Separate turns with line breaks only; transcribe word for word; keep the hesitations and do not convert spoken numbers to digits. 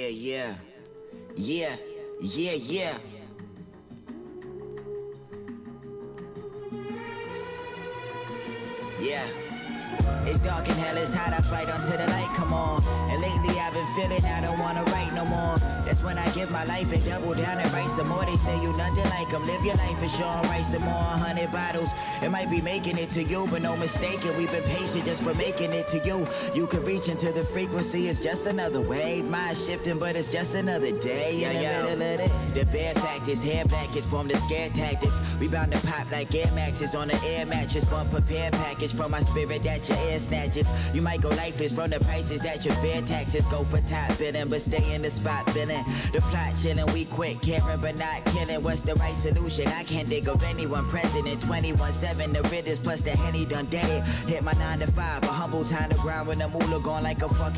yeah. Yeah, yeah, yeah. Yeah. It's dark and hell is hot, I fight until the light come on. And lately I've been feeling I don't wanna write no more. That's when I give my life and double down and write some more. They say you nothing like them, live your life and sure I'll write some more. Hundred bottles, it might be making it to you, but no mistaking, we've been patient just for making it to you. You can reach into the frequency, it's just another wave. Mind shifting, but it's just another day. Yeah, in the yeah. middle of it. The bare fact is hair package from the scare tactics. We bound to pop like Air Maxes on the air mattress. One prepared package from my spirit that your air snatches. You might go lifeless from the prices that your fair taxes. Go for top billing, but stay in the spot billing. The plot chilling, we quit caring but not killing. What's the right solution? I can't think of anyone president. Twenty-one seven, the riddance plus the Henny done dead it. Hit my nine to five, a humble time to grind when the moolah gone like a fucking